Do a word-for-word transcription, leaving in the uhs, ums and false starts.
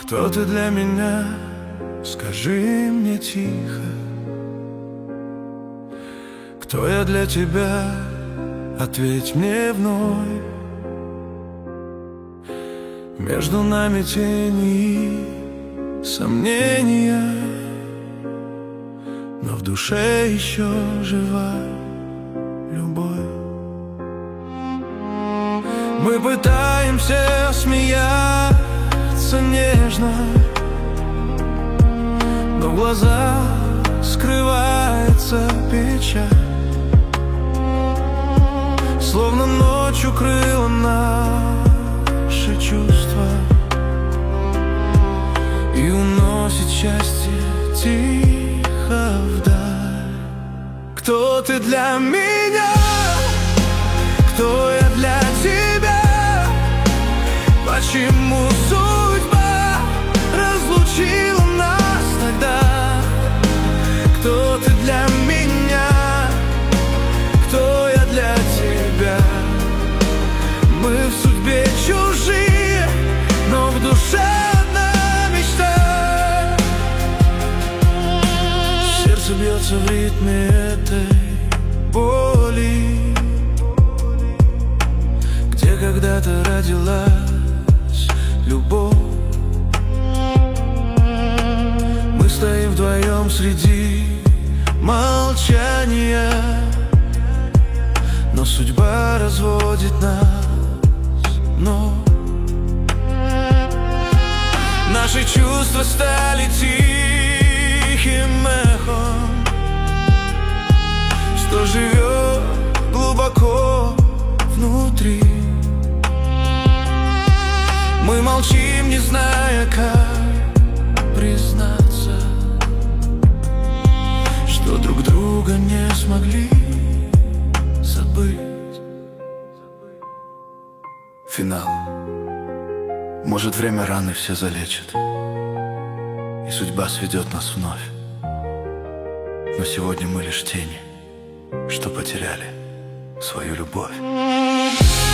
Кто ты для меня? Скажи мне тихо. Кто я для тебя? Ответь мне вновь. Между нами тени и сомнения, но в душе еще жива любовь. Мы пытаемся смеяться нежно, но в глазах скрывается печаль. Словно ночь укрыла наши чувства и уносит счастье тихо вдаль. Кто ты для меня? Кто я для тебя? Почему судьба разлучила нас тогда? Кто ты для меня? Кто я для тебя? Мы в судьбе чужие, но в душе одна мечта. Сердце бьется в ритме этой боли, где когда-то родилась любовь. Мы стоим вдвоем среди молчания, но судьба разводит нас вновь. Наши чувства стали тихим эхом, что живет глубоко внутри. Мы молчим, не зная, как признаться, что друг друга не смогли забыть. Финал. Может, время раны все залечит, и судьба сведет нас вновь. Но сегодня мы лишь тени, что потеряли свою любовь.